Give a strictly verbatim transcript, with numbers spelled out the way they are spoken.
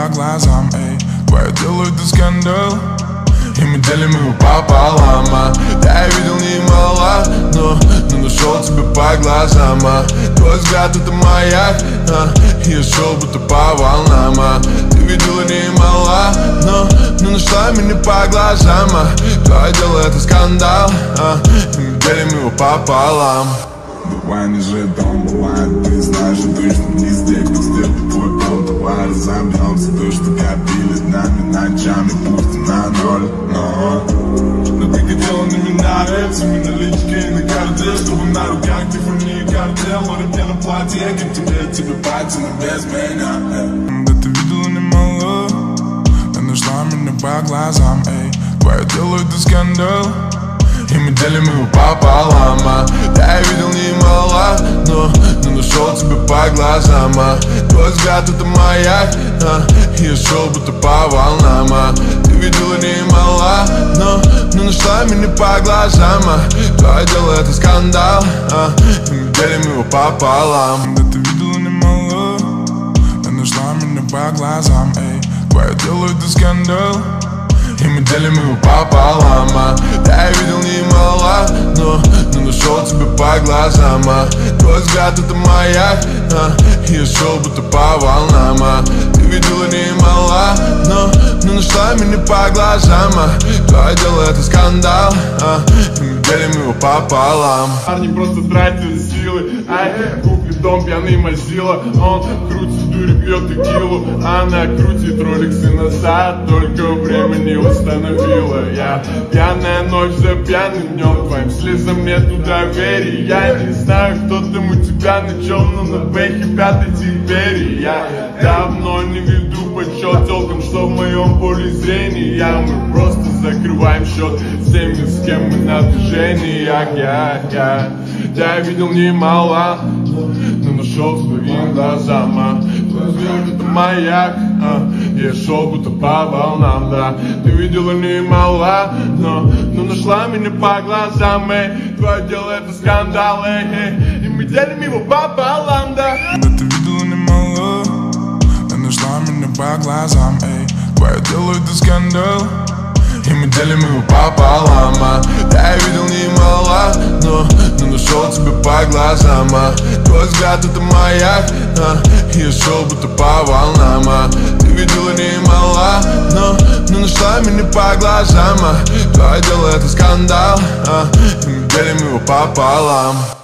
глазам, эй, твое дело это скандал, и мы делим его пополам, а. Я видел немало, но, но нашел тебя по глазам, а. Твой взгляд это маяк, а, и я шел будто по волнам, а. Ты видела немало, но, но нашла меня по глазам, а. Твое дело это скандал, а, и мы делим его пополам. Давай не жить дом, бывает, ты знаешь, точно не здесь, кто сделал твой дом. Давай разомнемся, то, что копили нами ночами, пусть на ноль, но но ты хотела на меня, этими налички и на карте, чтобы на руках Тиффани и картел, но руке на платье, как тебе, тебе пати, но без меня. Да ты видела немало, но нашла меня по глазам, эй, твое дело это скандал, и мы делим его пополам, а. Я видел немало, но, но нашел тебя по глазам, а. Твой взгляд это маяк, а, и я шел будто по волнам, а. Ты видела немало, но, но нашла меня по глазам, а. Твое дело это скандал, а, и мы делим его пополам. Да ты видела немало, но нашла меня по глазам, эй, твое дело это скандал, и мы делим его пополам, а. Я видел немало, но, но нашел тебя по глазам, а. Твой взгляд это маяк, а, и я шел будто по волнам, а. Ты видела немало, но, но нашла меня по глазам, а. Твое дело это скандал, а, и мы делим его пополам. Парни просто тратили силы, ай, купит дом пьяный мазила. Он крутит в дуре, пьет текилу, она крутит роликсы назад, только времени установила. Я пьяная ночь за пьяным днем, твоим слезам нету доверия. Я не знаю, кто там у тебя на чем, но на бэхе пятой теперь. Я давно не веду подсчет толком, что в моем поле зрения. Мы просто закрываем счет с теми, с кем мы на движении. Я, я, я, я видел немало, но нашел с твоим глазам, а. Твой взгляд это маяк, а, я шел будто по волнам, да. Ты видела немало, но, но нашла меня по глазам, эй. Твое дело это скандал, эй, эй, и мы делим его пополам, да. Да ты видела немало, но нашла меня по глазам, эй, твое дело это скандал, и мы делим его пополам, а. Я видел немало, но, но нашел тебя по глазам, а. Твой взгляд это маяк, а, и я шел будто по волнам, а. Ты видела немало, но, но нашла меня по глазам, а. Твое дело это скандал, а, и мы делим его пополам.